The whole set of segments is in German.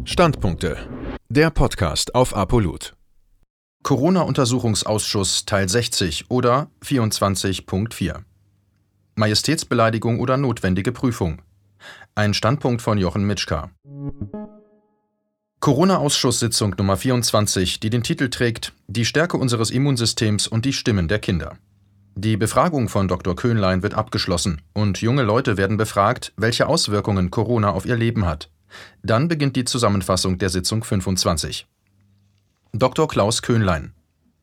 Standpunkte. Der Podcast auf ApoLoot. Corona-Untersuchungsausschuss Teil 60 oder 24.4. Majestätsbeleidigung oder notwendige Prüfung. Ein Standpunkt von Jochen Mitschka. Corona-Ausschusssitzung Nummer 24, die den Titel trägt »Die Stärke unseres Immunsystems und die Stimmen der Kinder«. Die Befragung von Dr. Köhnlein wird abgeschlossen und junge Leute werden befragt, welche Auswirkungen Corona auf ihr Leben hat. Dann beginnt die Zusammenfassung der Sitzung 25. Dr. Klaus Köhnlein.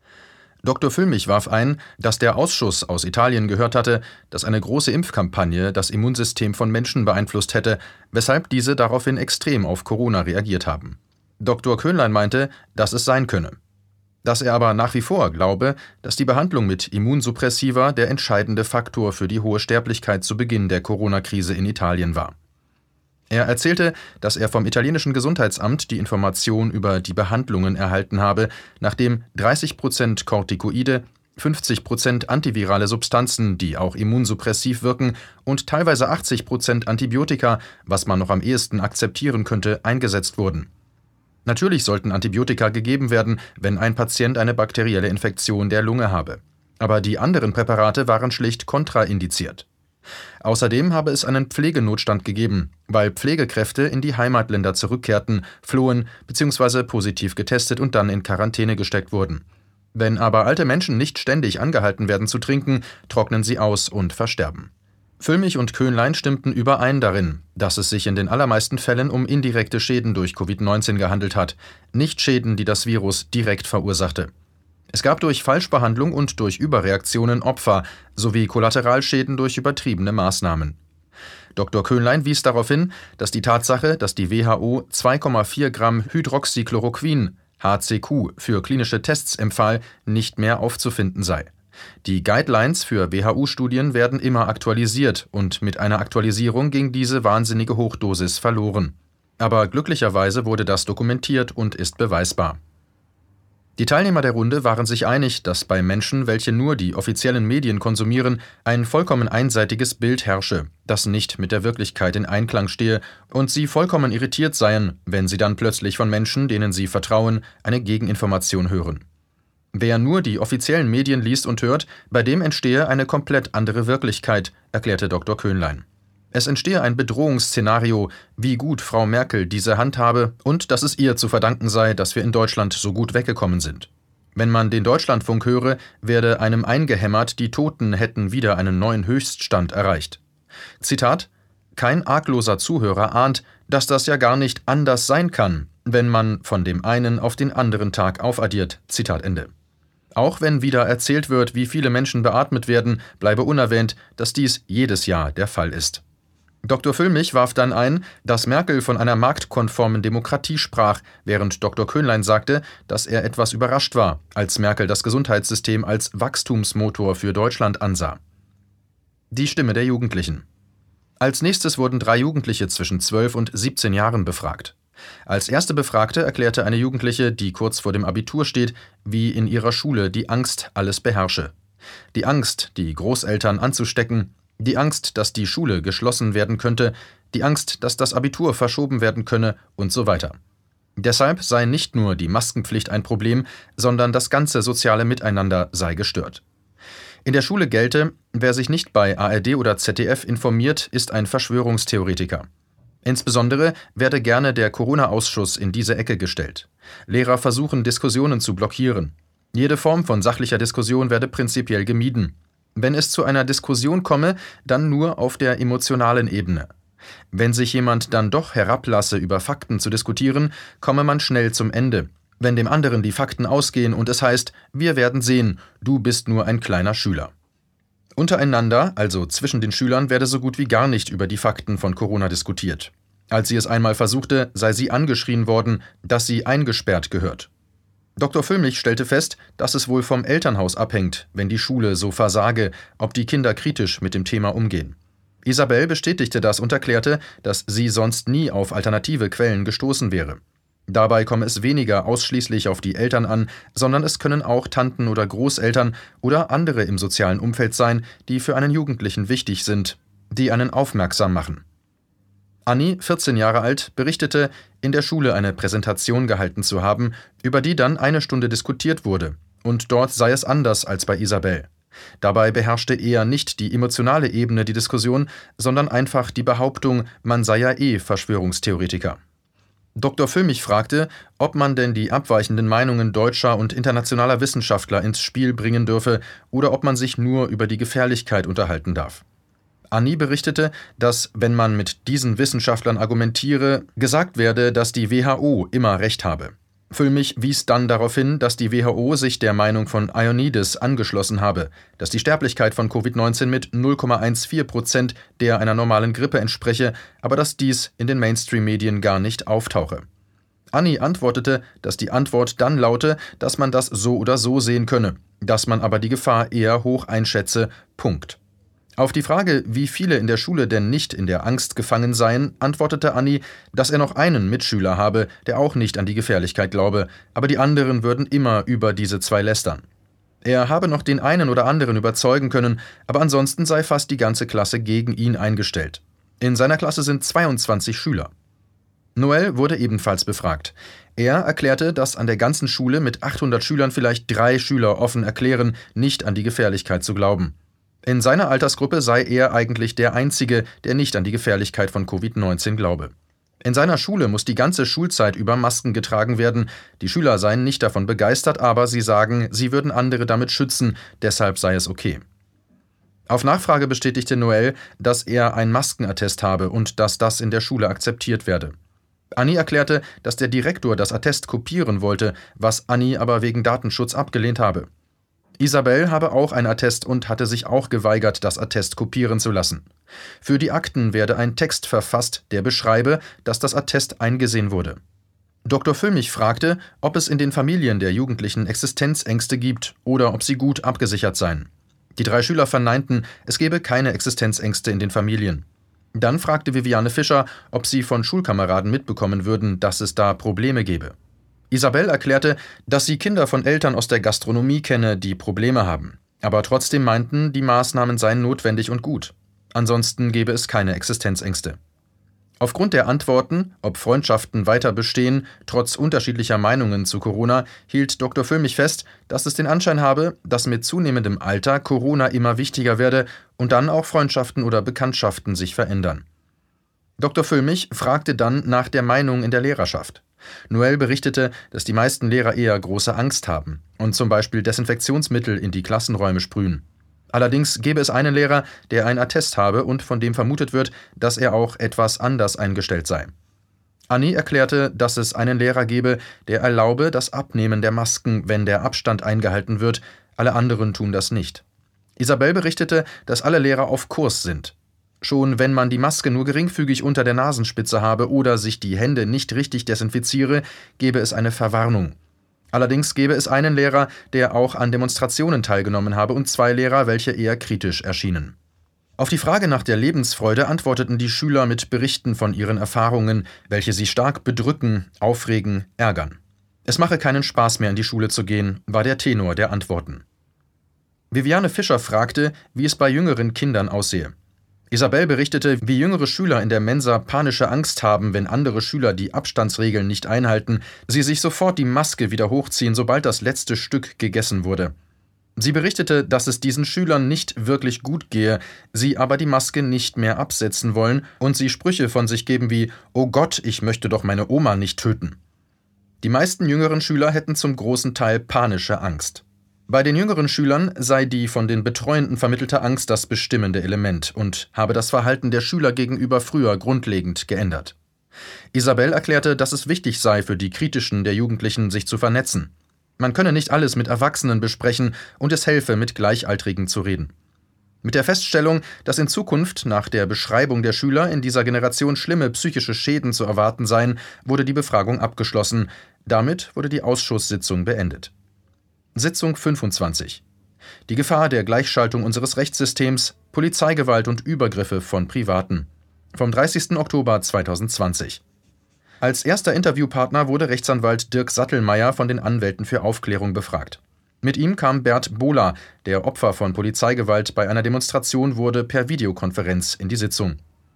Dr. Füllmich warf ein, dass der Ausschuss aus Italien gehört hatte, dass eine große Impfkampagne das Immunsystem von Menschen beeinflusst hätte, weshalb diese daraufhin extrem auf Corona reagiert haben. Dr. Köhnlein meinte, dass es sein könne. Dass er aber nach wie vor glaube, dass die Behandlung mit Immunsuppressiva der entscheidende Faktor für die hohe Sterblichkeit zu Beginn der Corona-Krise in Italien war. Er erzählte, dass er vom italienischen Gesundheitsamt die Information über die Behandlungen erhalten habe, nachdem 30% Corticoide, 50% antivirale Substanzen, die auch immunsuppressiv wirken, und teilweise 80% Antibiotika, was man noch am ehesten akzeptieren könnte, eingesetzt wurden. Natürlich sollten Antibiotika gegeben werden, wenn ein Patient eine bakterielle Infektion der Lunge habe. Aber die anderen Präparate waren schlicht kontraindiziert. Außerdem habe es einen Pflegenotstand gegeben, weil Pflegekräfte in die Heimatländer zurückkehrten, flohen bzw. positiv getestet und dann in Quarantäne gesteckt wurden. Wenn aber alte Menschen nicht ständig angehalten werden zu trinken, trocknen sie aus und versterben. Füllmich und Köhnlein stimmten überein darin, dass es sich in den allermeisten Fällen um indirekte Schäden durch Covid-19 gehandelt hat, nicht Schäden, die das Virus direkt verursachte. Es gab durch Falschbehandlung und durch Überreaktionen Opfer sowie Kollateralschäden durch übertriebene Maßnahmen. Dr. Köhnlein wies darauf hin, dass die Tatsache, dass die WHO 2,4 Gramm Hydroxychloroquin (HCQ) für klinische Tests empfahl, nicht mehr aufzufinden sei. Die Guidelines für WHO-Studien werden immer aktualisiert und mit einer Aktualisierung ging diese wahnsinnige Hochdosis verloren. Aber glücklicherweise wurde das dokumentiert und ist beweisbar. Die Teilnehmer der Runde waren sich einig, dass bei Menschen, welche nur die offiziellen Medien konsumieren, ein vollkommen einseitiges Bild herrsche, das nicht mit der Wirklichkeit in Einklang stehe und sie vollkommen irritiert seien, wenn sie dann plötzlich von Menschen, denen sie vertrauen, eine Gegeninformation hören. Wer nur die offiziellen Medien liest und hört, bei dem entstehe eine komplett andere Wirklichkeit, erklärte Dr. Köhnlein. Es entstehe ein Bedrohungsszenario, wie gut Frau Merkel diese handhabe und dass es ihr zu verdanken sei, dass wir in Deutschland so gut weggekommen sind. Wenn man den Deutschlandfunk höre, werde einem eingehämmert, die Toten hätten wieder einen neuen Höchststand erreicht. Zitat: »Kein argloser Zuhörer ahnt, dass das ja gar nicht anders sein kann, wenn man von dem einen auf den anderen Tag aufaddiert.« Zitat Ende. Auch wenn wieder erzählt wird, wie viele Menschen beatmet werden, bleibe unerwähnt, dass dies jedes Jahr der Fall ist. Dr. Füllmich warf dann ein, dass Merkel von einer marktkonformen Demokratie sprach, während Dr. Köhnlein sagte, dass er etwas überrascht war, als Merkel das Gesundheitssystem als Wachstumsmotor für Deutschland ansah. Die Stimme der Jugendlichen. Als nächstes wurden 3 Jugendliche zwischen 12 und 17 Jahren befragt. Als erste Befragte erklärte eine Jugendliche, die kurz vor dem Abitur steht, wie in ihrer Schule die Angst alles beherrsche. Die Angst, die Großeltern anzustecken, die Angst, dass die Schule geschlossen werden könnte, die Angst, dass das Abitur verschoben werden könne und so weiter. Deshalb sei nicht nur die Maskenpflicht ein Problem, sondern das ganze soziale Miteinander sei gestört. In der Schule gelte, wer sich nicht bei ARD oder ZDF informiert, ist ein Verschwörungstheoretiker. Insbesondere werde gerne der Corona-Ausschuss in diese Ecke gestellt. Lehrer versuchen, Diskussionen zu blockieren. Jede Form von sachlicher Diskussion werde prinzipiell gemieden. Wenn es zu einer Diskussion komme, dann nur auf der emotionalen Ebene. Wenn sich jemand dann doch herablasse, über Fakten zu diskutieren, komme man schnell zum Ende. Wenn dem anderen die Fakten ausgehen und es heißt, wir werden sehen, du bist nur ein kleiner Schüler. Untereinander, also zwischen den Schülern, werde so gut wie gar nicht über die Fakten von Corona diskutiert. Als sie es einmal versuchte, sei sie angeschrien worden, dass sie eingesperrt gehört. Dr. Füllmich stellte fest, dass es wohl vom Elternhaus abhängt, wenn die Schule so versage, ob die Kinder kritisch mit dem Thema umgehen. Isabel bestätigte das und erklärte, dass sie sonst nie auf alternative Quellen gestoßen wäre. Dabei komme es weniger ausschließlich auf die Eltern an, sondern es können auch Tanten oder Großeltern oder andere im sozialen Umfeld sein, die für einen Jugendlichen wichtig sind, die einen aufmerksam machen. Anni, 14 Jahre alt, berichtete, in der Schule eine Präsentation gehalten zu haben, über die dann eine Stunde diskutiert wurde. Und dort sei es anders als bei Isabel. Dabei beherrschte eher nicht die emotionale Ebene die Diskussion, sondern einfach die Behauptung, man sei ja Verschwörungstheoretiker. Dr. Füllmich fragte, ob man denn die abweichenden Meinungen deutscher und internationaler Wissenschaftler ins Spiel bringen dürfe oder ob man sich nur über die Gefährlichkeit unterhalten darf. Anni berichtete, dass, wenn man mit diesen Wissenschaftlern argumentiere, gesagt werde, dass die WHO immer recht habe. Füllmich wies dann darauf hin, dass die WHO sich der Meinung von Ioannidis angeschlossen habe, dass die Sterblichkeit von Covid-19 mit 0,14% der einer normalen Grippe entspreche, aber dass dies in den Mainstream-Medien gar nicht auftauche. Anni antwortete, dass die Antwort dann laute, dass man das so oder so sehen könne, dass man aber die Gefahr eher hoch einschätze. Punkt. Auf die Frage, wie viele in der Schule denn nicht in der Angst gefangen seien, antwortete Anni, dass er noch einen Mitschüler habe, der auch nicht an die Gefährlichkeit glaube, aber die anderen würden immer über diese zwei lästern. Er habe noch den einen oder anderen überzeugen können, aber ansonsten sei fast die ganze Klasse gegen ihn eingestellt. In seiner Klasse sind 22 Schüler. Noel wurde ebenfalls befragt. Er erklärte, dass an der ganzen Schule mit 800 Schülern vielleicht 3 Schüler offen erklären, nicht an die Gefährlichkeit zu glauben. In seiner Altersgruppe sei er eigentlich der Einzige, der nicht an die Gefährlichkeit von Covid-19 glaube. In seiner Schule muss die ganze Schulzeit über Masken getragen werden. Die Schüler seien nicht davon begeistert, aber sie sagen, sie würden andere damit schützen, deshalb sei es okay. Auf Nachfrage bestätigte Noel, dass er ein Maskenattest habe und dass das in der Schule akzeptiert werde. Anni erklärte, dass der Direktor das Attest kopieren wollte, was Anni aber wegen Datenschutz abgelehnt habe. Isabel habe auch ein Attest und hatte sich auch geweigert, das Attest kopieren zu lassen. Für die Akten werde ein Text verfasst, der beschreibe, dass das Attest eingesehen wurde. Dr. Füllmich fragte, ob es in den Familien der Jugendlichen Existenzängste gibt oder ob sie gut abgesichert seien. Die 3 Schüler verneinten, es gebe keine Existenzängste in den Familien. Dann fragte Viviane Fischer, ob sie von Schulkameraden mitbekommen würden, dass es da Probleme gebe. Isabel erklärte, dass sie Kinder von Eltern aus der Gastronomie kenne, die Probleme haben, aber trotzdem meinten, die Maßnahmen seien notwendig und gut. Ansonsten gebe es keine Existenzängste. Aufgrund der Antworten, ob Freundschaften weiter bestehen, trotz unterschiedlicher Meinungen zu Corona, hielt Dr. Füllmich fest, dass es den Anschein habe, dass mit zunehmendem Alter Corona immer wichtiger werde und dann auch Freundschaften oder Bekanntschaften sich verändern. Dr. Füllmich fragte dann nach der Meinung in der Lehrerschaft. Noel berichtete, dass die meisten Lehrer eher große Angst haben und zum Beispiel Desinfektionsmittel in die Klassenräume sprühen. Allerdings gebe es einen Lehrer, der ein Attest habe und von dem vermutet wird, dass er auch etwas anders eingestellt sei. Anni erklärte, dass es einen Lehrer gebe, der erlaube das Abnehmen der Masken, wenn der Abstand eingehalten wird, alle anderen tun das nicht. Isabel berichtete, dass alle Lehrer auf Kurs sind. Schon wenn man die Maske nur geringfügig unter der Nasenspitze habe oder sich die Hände nicht richtig desinfiziere, gebe es eine Verwarnung. Allerdings gebe es einen Lehrer, der auch an Demonstrationen teilgenommen habe und 2 Lehrer, welche eher kritisch erschienen. Auf die Frage nach der Lebensfreude antworteten die Schüler mit Berichten von ihren Erfahrungen, welche sie stark bedrücken, aufregen, ärgern. Es mache keinen Spaß mehr in die Schule zu gehen, war der Tenor der Antworten. Viviane Fischer fragte, wie es bei jüngeren Kindern aussehe. Isabel berichtete, wie jüngere Schüler in der Mensa panische Angst haben, wenn andere Schüler die Abstandsregeln nicht einhalten, sie sich sofort die Maske wieder hochziehen, sobald das letzte Stück gegessen wurde. Sie berichtete, dass es diesen Schülern nicht wirklich gut gehe, sie aber die Maske nicht mehr absetzen wollen und sie Sprüche von sich geben wie »Oh Gott, ich möchte doch meine Oma nicht töten«. Die meisten jüngeren Schüler hätten zum großen Teil panische Angst. Bei den jüngeren Schülern sei die von den Betreuenden vermittelte Angst das bestimmende Element und habe das Verhalten der Schüler gegenüber früher grundlegend geändert. Isabel erklärte, dass es wichtig sei für die Kritischen der Jugendlichen, sich zu vernetzen. Man könne nicht alles mit Erwachsenen besprechen und es helfe, mit Gleichaltrigen zu reden. Mit der Feststellung, dass in Zukunft nach der Beschreibung der Schüler in dieser Generation schlimme psychische Schäden zu erwarten seien, wurde die Befragung abgeschlossen. Damit wurde die Ausschusssitzung beendet. Sitzung 25. Die Gefahr der Gleichschaltung unseres Rechtssystems, Polizeigewalt und Übergriffe von Privaten. Vom 30. Oktober 2020. Als erster Interviewpartner wurde Rechtsanwalt Dirk Sattelmeier von den Anwälten für Aufklärung befragt. Mit ihm kam Bert Bohler, der Opfer von Polizeigewalt bei einer Demonstration wurde, per Videokonferenz in die Sitzung.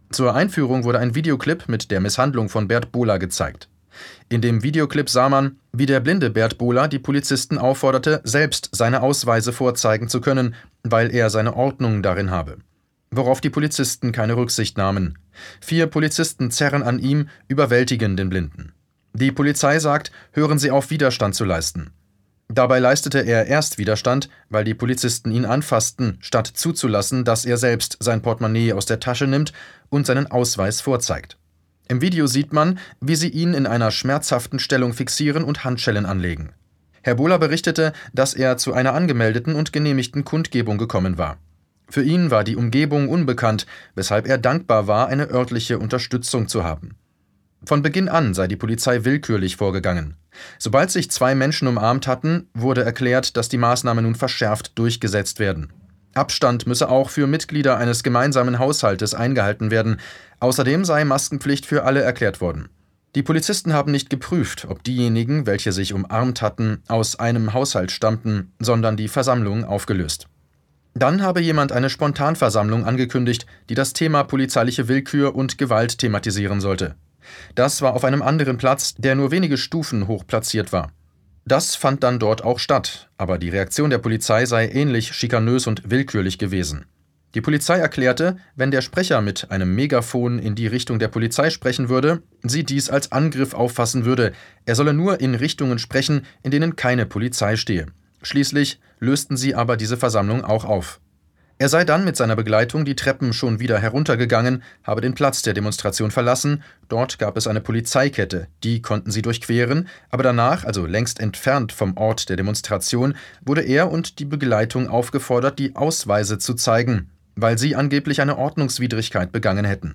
Zur Einführung wurde ein Videoclip mit der Misshandlung von Bert Bohler gezeigt. In dem Videoclip sah man, wie der blinde Bert Bohler die Polizisten aufforderte, selbst seine Ausweise vorzeigen zu können, weil er seine Ordnung darin habe. Worauf die Polizisten keine Rücksicht nahmen. 4 Polizisten zerren an ihm, überwältigen den Blinden. Die Polizei sagt, hören Sie auf, Widerstand zu leisten. Dabei leistete er erst Widerstand, weil die Polizisten ihn anfassten, statt zuzulassen, dass er selbst sein Portemonnaie aus der Tasche nimmt und seinen Ausweis vorzeigt. Im Video sieht man, wie sie ihn in einer schmerzhaften Stellung fixieren und Handschellen anlegen. Herr Bohler berichtete, dass er zu einer angemeldeten und genehmigten Kundgebung gekommen war. Für ihn war die Umgebung unbekannt, weshalb er dankbar war, eine örtliche Unterstützung zu haben. Von Beginn an sei die Polizei willkürlich vorgegangen. Sobald sich 2 Menschen umarmt hatten, wurde erklärt, dass die Maßnahmen nun verschärft durchgesetzt werden. Abstand müsse auch für Mitglieder eines gemeinsamen Haushaltes eingehalten werden. Außerdem sei Maskenpflicht für alle erklärt worden. Die Polizisten haben nicht geprüft, ob diejenigen, welche sich umarmt hatten, aus einem Haushalt stammten, sondern die Versammlung aufgelöst. Dann habe jemand eine Spontanversammlung angekündigt, die das Thema polizeiliche Willkür und Gewalt thematisieren sollte. Das war auf einem anderen Platz, der nur wenige Stufen hoch platziert war. Das fand dann dort auch statt, aber die Reaktion der Polizei sei ähnlich schikanös und willkürlich gewesen. Die Polizei erklärte, wenn der Sprecher mit einem Megafon in die Richtung der Polizei sprechen würde, sie dies als Angriff auffassen würde, er solle nur in Richtungen sprechen, in denen keine Polizei stehe. Schließlich lösten sie aber diese Versammlung auch auf. Er sei dann mit seiner Begleitung die Treppen schon wieder heruntergegangen, habe den Platz der Demonstration verlassen, dort gab es eine Polizeikette, die konnten sie durchqueren, aber danach, also längst entfernt vom Ort der Demonstration, wurde er und die Begleitung aufgefordert, die Ausweise zu zeigen, weil sie angeblich eine Ordnungswidrigkeit begangen hätten.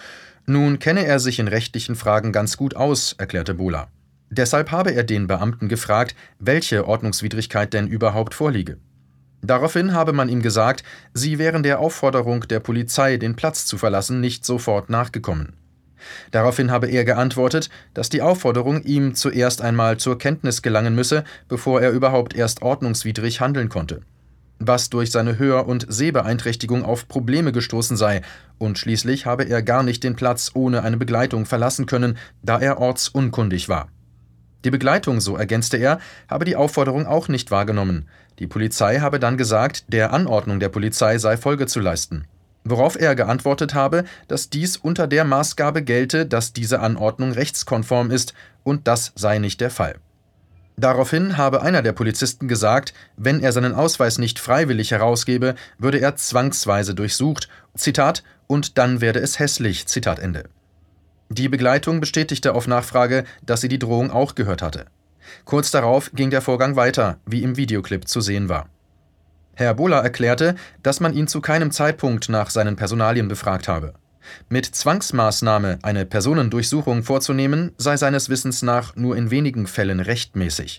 Nun kenne er sich in rechtlichen Fragen ganz gut aus, erklärte Bohler. Deshalb habe er den Beamten gefragt, welche Ordnungswidrigkeit denn überhaupt vorliege. Daraufhin habe man ihm gesagt, sie wären der Aufforderung der Polizei, den Platz zu verlassen, nicht sofort nachgekommen. Daraufhin habe er geantwortet, dass die Aufforderung ihm zuerst einmal zur Kenntnis gelangen müsse, bevor er überhaupt erst ordnungswidrig handeln konnte. Was durch seine Hör- und Sehbeeinträchtigung auf Probleme gestoßen sei, und schließlich habe er gar nicht den Platz ohne eine Begleitung verlassen können, da er ortsunkundig war. Die Begleitung, so ergänzte er, habe die Aufforderung auch nicht wahrgenommen. Die Polizei habe dann gesagt, der Anordnung der Polizei sei Folge zu leisten. Worauf er geantwortet habe, dass dies unter der Maßgabe gelte, dass diese Anordnung rechtskonform ist, und das sei nicht der Fall. Daraufhin habe einer der Polizisten gesagt, wenn er seinen Ausweis nicht freiwillig herausgebe, würde er zwangsweise durchsucht, Zitat, und dann werde es hässlich, Zitat Ende. Die Begleitung bestätigte auf Nachfrage, dass sie die Drohung auch gehört hatte. Kurz darauf ging der Vorgang weiter, wie im Videoclip zu sehen war. Herr Bohler erklärte, dass man ihn zu keinem Zeitpunkt nach seinen Personalien befragt habe. Mit Zwangsmaßnahme eine Personendurchsuchung vorzunehmen, sei seines Wissens nach nur in wenigen Fällen rechtmäßig.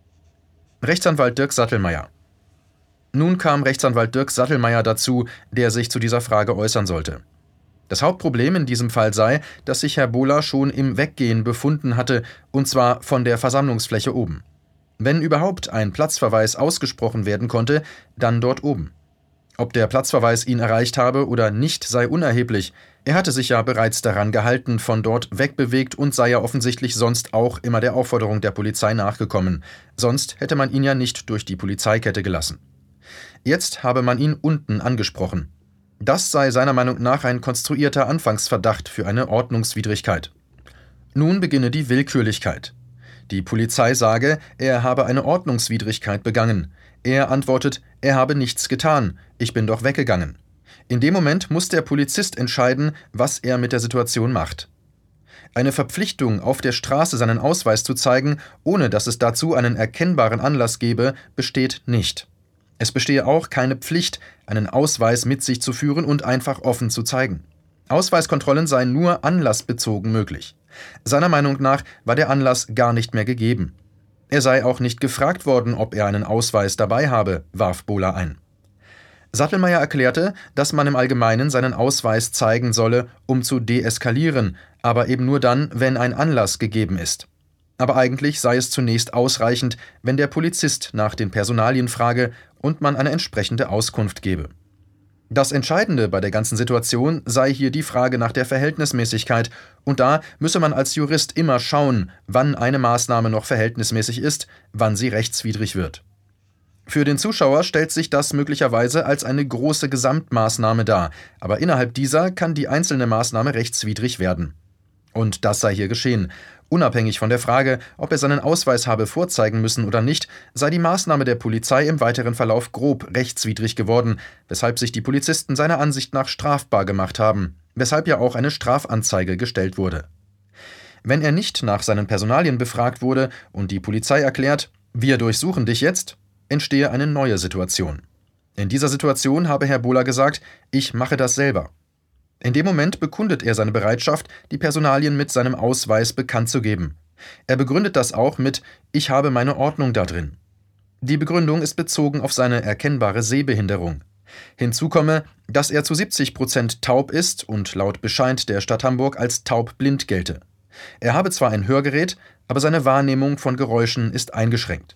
Rechtsanwalt Dirk Sattelmeier. Nun kam Rechtsanwalt Dirk Sattelmeier dazu, der sich zu dieser Frage äußern sollte. Das Hauptproblem in diesem Fall sei, dass sich Herr Bohler schon im Weggehen befunden hatte, und zwar von der Versammlungsfläche oben. Wenn überhaupt ein Platzverweis ausgesprochen werden konnte, dann dort oben. Ob der Platzverweis ihn erreicht habe oder nicht, sei unerheblich. Er hatte sich ja bereits daran gehalten, von dort wegbewegt und sei ja offensichtlich sonst auch immer der Aufforderung der Polizei nachgekommen. Sonst hätte man ihn ja nicht durch die Polizeikette gelassen. Jetzt habe man ihn unten angesprochen. Das sei seiner Meinung nach ein konstruierter Anfangsverdacht für eine Ordnungswidrigkeit. Nun beginne die Willkürlichkeit. Die Polizei sage, er habe eine Ordnungswidrigkeit begangen. Er antwortet, er habe nichts getan, ich bin doch weggegangen. In dem Moment muss der Polizist entscheiden, was er mit der Situation macht. Eine Verpflichtung, auf der Straße seinen Ausweis zu zeigen, ohne dass es dazu einen erkennbaren Anlass gebe, besteht nicht. Es bestehe auch keine Pflicht, einen Ausweis mit sich zu führen und einfach offen zu zeigen. Ausweiskontrollen seien nur anlassbezogen möglich. Seiner Meinung nach war der Anlass gar nicht mehr gegeben. Er sei auch nicht gefragt worden, ob er einen Ausweis dabei habe, warf Bohler ein. Sattelmeier erklärte, dass man im Allgemeinen seinen Ausweis zeigen solle, um zu deeskalieren, aber eben nur dann, wenn ein Anlass gegeben ist. Aber eigentlich sei es zunächst ausreichend, wenn der Polizist nach den Personalien frage und man eine entsprechende Auskunft gebe. Das Entscheidende bei der ganzen Situation sei hier die Frage nach der Verhältnismäßigkeit, und da müsse man als Jurist immer schauen, wann eine Maßnahme noch verhältnismäßig ist, wann sie rechtswidrig wird. Für den Zuschauer stellt sich das möglicherweise als eine große Gesamtmaßnahme dar, aber innerhalb dieser kann die einzelne Maßnahme rechtswidrig werden. Und das sei hier geschehen. Unabhängig von der Frage, ob er seinen Ausweis habe vorzeigen müssen oder nicht, sei die Maßnahme der Polizei im weiteren Verlauf grob rechtswidrig geworden, weshalb sich die Polizisten seiner Ansicht nach strafbar gemacht haben, weshalb ja auch eine Strafanzeige gestellt wurde. Wenn er nicht nach seinen Personalien befragt wurde und die Polizei erklärt, wir durchsuchen dich jetzt, entstehe eine neue Situation. In dieser Situation habe Herr Bohler gesagt, ich mache das selber. In dem Moment bekundet er seine Bereitschaft, die Personalien mit seinem Ausweis bekannt zu geben. Er begründet das auch mit »Ich habe meine Ordnung da drin«. Die Begründung ist bezogen auf seine erkennbare Sehbehinderung. Hinzu komme, dass er zu 70% taub ist und laut Bescheid der Stadt Hamburg als taubblind gelte. Er habe zwar ein Hörgerät, aber seine Wahrnehmung von Geräuschen ist eingeschränkt.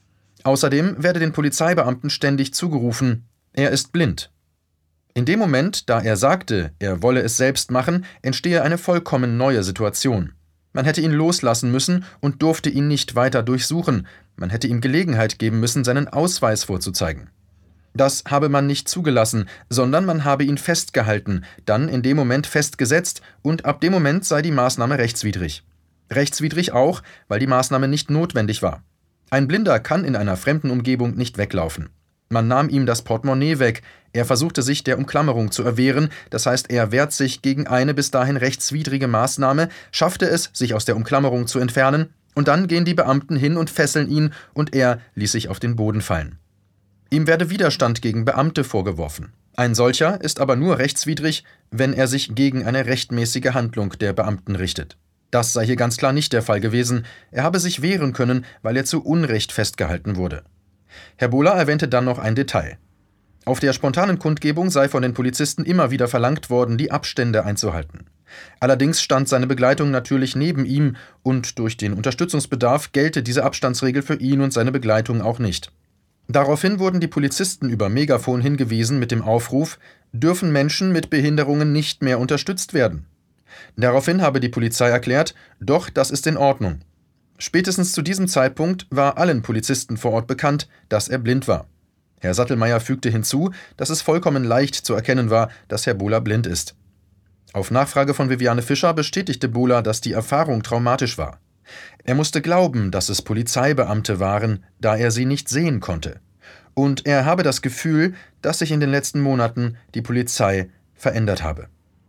Außerdem werde den Polizeibeamten ständig zugerufen, er ist blind. In dem Moment, da er sagte, er wolle es selbst machen, entstehe eine vollkommen neue Situation. Man hätte ihn loslassen müssen und durfte ihn nicht weiter durchsuchen. Man hätte ihm Gelegenheit geben müssen, seinen Ausweis vorzuzeigen. Das habe man nicht zugelassen, sondern man habe ihn festgehalten, dann in dem Moment festgesetzt und ab dem Moment sei die Maßnahme rechtswidrig. Rechtswidrig auch, weil die Maßnahme nicht notwendig war. Ein Blinder kann in einer fremden Umgebung nicht weglaufen. Man nahm ihm das Portemonnaie weg, er versuchte sich der Umklammerung zu erwehren, das heißt, er wehrt sich gegen eine bis dahin rechtswidrige Maßnahme, schaffte es, sich aus der Umklammerung zu entfernen, und dann gehen die Beamten hin und fesseln ihn, und er ließ sich auf den Boden fallen. Ihm werde Widerstand gegen Beamte vorgeworfen. Ein solcher ist aber nur rechtswidrig, wenn er sich gegen eine rechtmäßige Handlung der Beamten richtet. Das sei hier ganz klar nicht der Fall gewesen, er habe sich wehren können, weil er zu Unrecht festgehalten wurde. Herr Bohler erwähnte dann noch ein Detail. Auf der spontanen Kundgebung sei von den Polizisten immer wieder verlangt worden, die Abstände einzuhalten. Allerdings stand seine Begleitung natürlich neben ihm und durch den Unterstützungsbedarf gelte diese Abstandsregel für ihn und seine Begleitung auch nicht. Daraufhin wurden die Polizisten über Megafon hingewiesen mit dem Aufruf, dürfen Menschen mit Behinderungen nicht mehr unterstützt werden. Daraufhin habe die Polizei erklärt, doch, das ist in Ordnung. Spätestens zu diesem Zeitpunkt war allen Polizisten vor Ort bekannt, dass er blind war. Herr Sattelmeier fügte hinzu, dass es vollkommen leicht zu erkennen war, dass Herr Bohler blind ist. Auf Nachfrage von Viviane Fischer bestätigte Bohler, dass die Erfahrung traumatisch war. Er musste glauben, dass es Polizeibeamte waren, da er sie nicht sehen konnte. Und er habe das Gefühl, dass sich in den letzten Monaten die Polizei verändert habe.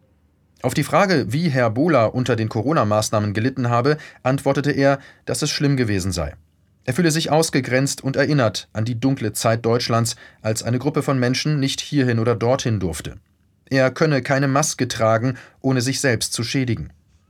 Auf die Frage, wie Herr Bohler unter den Corona-Maßnahmen gelitten habe, antwortete er, dass es schlimm gewesen sei. Er fühle sich ausgegrenzt und erinnert an die dunkle Zeit Deutschlands, als eine Gruppe von Menschen nicht hierhin oder dorthin durfte. Er könne keine Maske tragen, ohne sich selbst zu schädigen.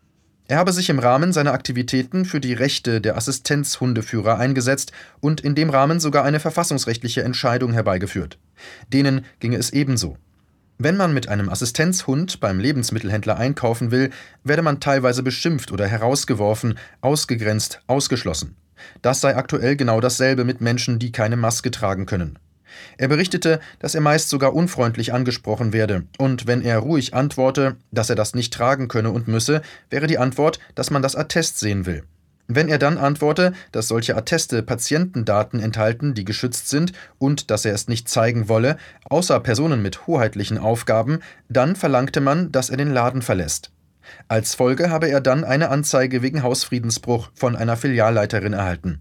Er habe sich im Rahmen seiner Aktivitäten für die Rechte der Assistenzhundeführer eingesetzt und in dem Rahmen sogar eine verfassungsrechtliche Entscheidung herbeigeführt. Denen ginge es ebenso. Wenn man mit einem Assistenzhund beim Lebensmittelhändler einkaufen will, werde man teilweise beschimpft oder herausgeworfen, ausgegrenzt, ausgeschlossen. Das sei aktuell genau dasselbe mit Menschen, die keine Maske tragen können. Er berichtete, dass er meist sogar unfreundlich angesprochen werde, und wenn er ruhig antworte, dass er das nicht tragen könne und müsse, wäre die Antwort, dass man das Attest sehen will. Wenn er dann antworte, dass solche Atteste Patientendaten enthalten, die geschützt sind, und dass er es nicht zeigen wolle, außer Personen mit hoheitlichen Aufgaben, dann verlangte man, dass er den Laden verlässt. Als Folge habe er dann eine Anzeige wegen Hausfriedensbruch von einer Filialleiterin erhalten.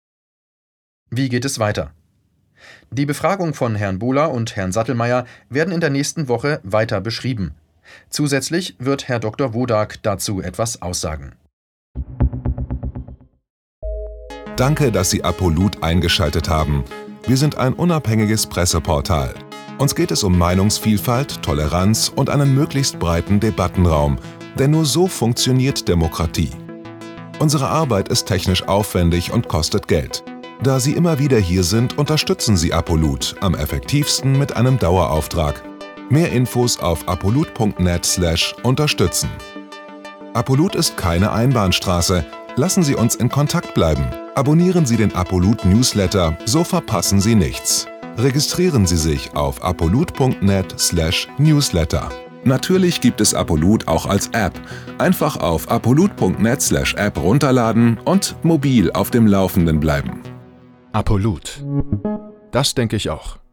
Wie geht es weiter? Die Befragung von Herrn Bohler und Herrn Sattelmeier werden in der nächsten Woche weiter beschrieben. Zusätzlich wird Herr Dr. Wodak dazu etwas aussagen. Danke, dass Sie Apolut eingeschaltet haben. Wir sind ein unabhängiges Presseportal. Uns geht es um Meinungsvielfalt, Toleranz und einen möglichst breiten Debattenraum, denn nur so funktioniert Demokratie. Unsere Arbeit ist technisch aufwendig und kostet Geld. Da Sie immer wieder hier sind, unterstützen Sie Apolut am effektivsten mit einem Dauerauftrag. Mehr Infos auf apolut.net/unterstützen. Apolut ist keine Einbahnstraße. Lassen Sie uns in Kontakt bleiben. Abonnieren Sie den Apolut Newsletter, so verpassen Sie nichts. Registrieren Sie sich auf apolut.net/newsletter. Natürlich gibt es Apolut auch als App. Einfach auf apolut.net/app runterladen und mobil auf dem Laufenden bleiben. Apolut. Das denke ich auch.